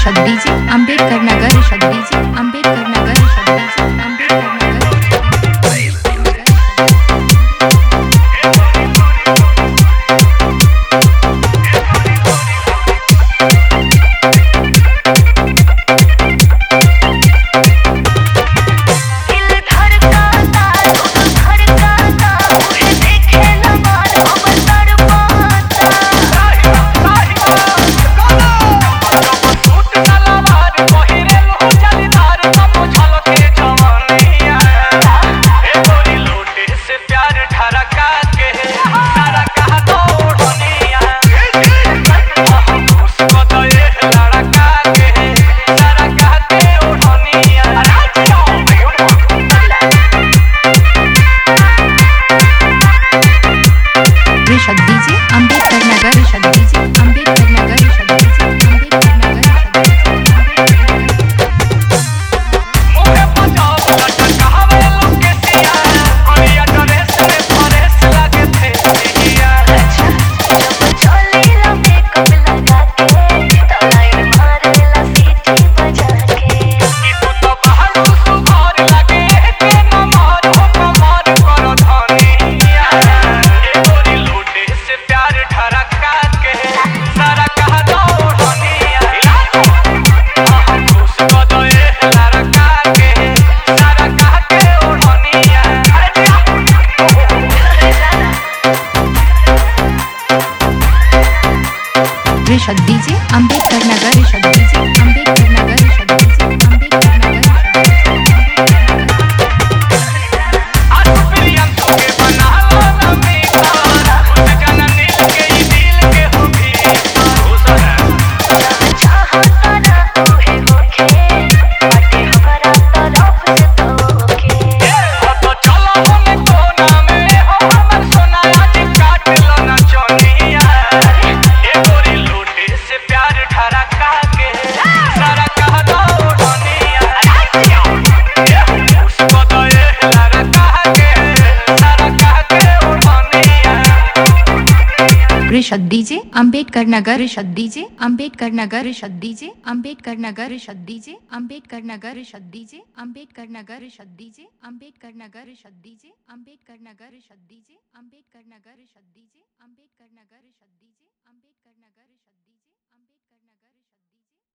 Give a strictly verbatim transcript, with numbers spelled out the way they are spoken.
Rishad DJ Ambedkar Nagar Rishad DJ Ambedkar Nagar Rishad DJ Ambedkar Nagar Rishad DJ Ambedkar Nagar Rishad DJ Ambedkar Nagar Rishad DJ Ambedkar Nagar Rishad मोहे पंजाब लटक कहावे लोकेसिया बढ़िया ड्रेस में फरेस लगे थे हिया अच्छा जब चली ला मेकअप लगा के तो लाइन मारेला सीटी बजा के कि तू तो बहलू सुघर लगे के नमर हो कमर करो धनिया Rishad DJ Ambedkar Nagar Rishad DJ Ambedkar Nagar Rishad DJ Ambedkar Nagar Rishad DJ Ambedkar Nagar Rishad DJ Ambedkar Nagar Rishad DJ Ambedkar Nagar Rishad DJ Ambedkar Nagar Rishad DJ Ambedkar Nagar Rishad DJ Ambedkar Nagar Rishad DJ Ambedkar Nagar Rishad DJ Ambedkar Nagar Rishad DJ Ambedkar Nagar Rishad DJ Ambedkar Nagar Rishad